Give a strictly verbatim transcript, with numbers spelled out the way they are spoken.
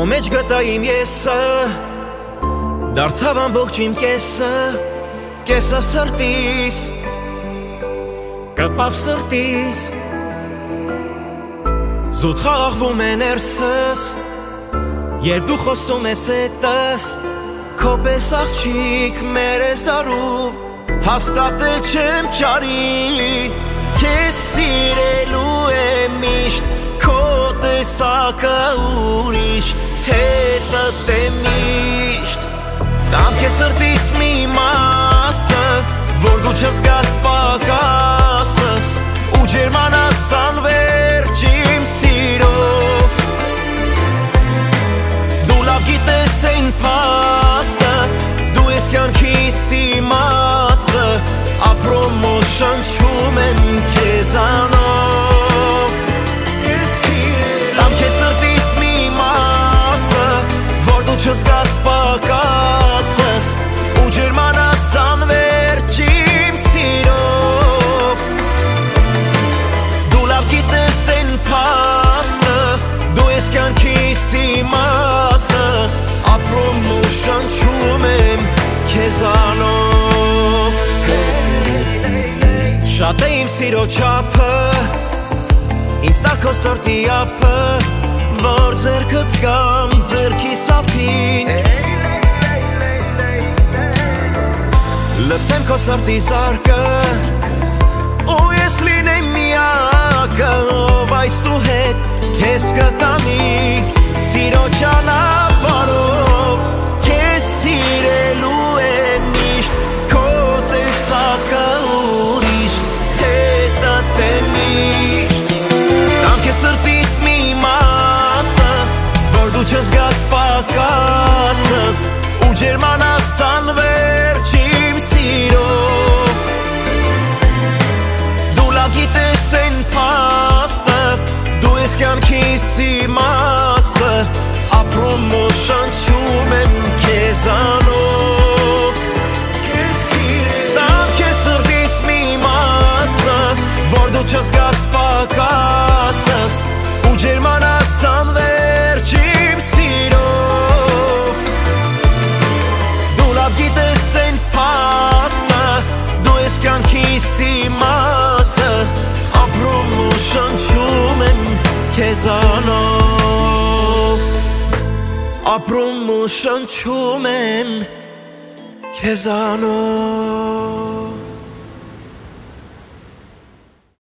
Քո մեջ գտա իմ եսը, դարձավ ամբողջ իմ կեսը, կեսը սրտիս, կպավ սրտիս, զուտ խաղաղվում է ներսս, երբ դու խոսում ես հետս, քո պես աղջիկ մեր ես դարում, հաստատել չեմ ճարի, քեզ սիրելու եմ միշտ, քո տեսակը ուրիշ, հետդ է միշտ, տամ քեզ սրտիս մի մասը, որ դու չզգաս պակասս, ու ջերմանաս անվերջ իմ սիրով, դու լավ գիտես այն փաստը, դու ես կյանքիս իմաստը, ապրում ու շնչում եմ քեզանով, տամ քեզ սրտիս մի մասը, որ դու չզգաս պակասս, ու ջերմանաս անվերջ իմ սիրով, դու լավ գիտես այն փաստը, դու ես կյանքիս իմաստը, ապրում ու շնչում եմ քեզանով, շատ է իմ սիրո չափը, ինձ տա քո սրտի ափը, որ ձեռքդ զգամ ձեռքի սափին, լսեմ քո սրտի զարկը, ու ես լինեմ միակը, ով այսուհետ քեզ կտանի, սիրո ճանապարհով, քեզ սիրելու եմ միշտ, քո տեսակը ուրիշ, հետդ է միշտ, տամ քեզ սրտիս մի մասը, որ դու չզգաս պակասս, ու ջերմանաս անվերջ իմ սիրով, դու լավ գիտես այն փաստը, դու ես կյանքիս իմաստը, ապրում ու շնչում եմ քեզանով, տամ քեզ սրտիս մի մասը, որ դու չզգաս պակասս, ու ջերմանաս անվերջ իմ սիրով, դու լավ գիտես այն փաստը, դու ես կյանքիս իմաստը, ապրում ու շնչում եմ քեզանով, ապրում ու շնչում եմ քեզանով